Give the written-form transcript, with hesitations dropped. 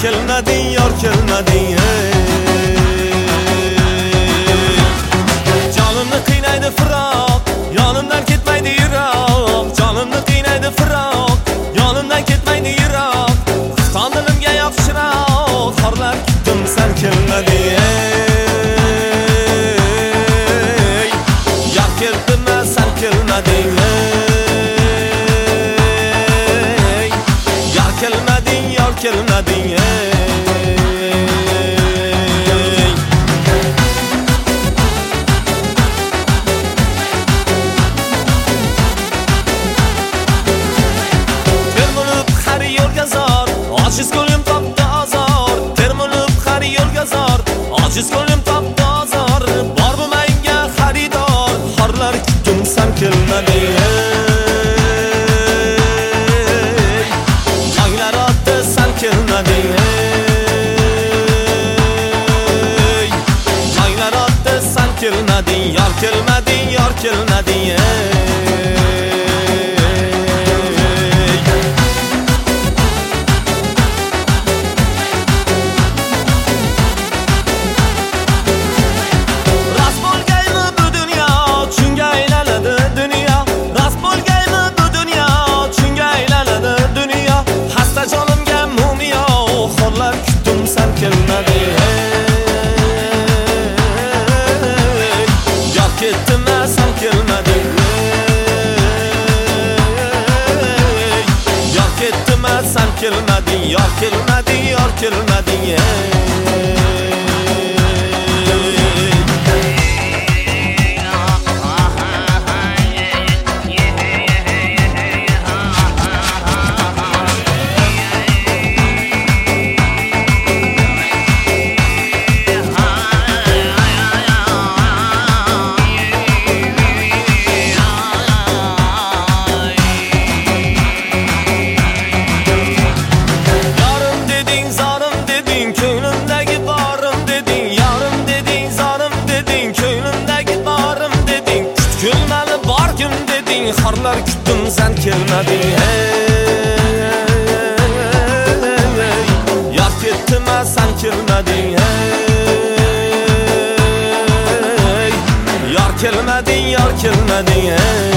kelmading, yor kelmading, jonimni qiynaydi firoq, yonimdan ketmaydi yiroq. Jonimni qiynaydi firoq, yonimdan ketmaydi yiroq. Qisqon dilimga yoqishroq, xorlar kutdim sen kelmading. Yor keldimmi sen kelmading, yor kelmading, yor kelmading. Ojiz ko'nglim topdi azor, termulib har yo'lga zor. Ojiz ko'nglim topdi azor, bor bu menga xaridor. Xorlar kutdim sen kelmading, tog'lar otdi sen kelmading, tog'lar otdi sen kelmading, yor kelmading, yor kelmading. Ketdimmi sen kelmading, yor ketdimmi sen kelmading, yor kelmading, yor kelmading. Xorlar kutdim sen kelmading, yor ketdimmi sen kelmading, yor kelmading, yor kelmading.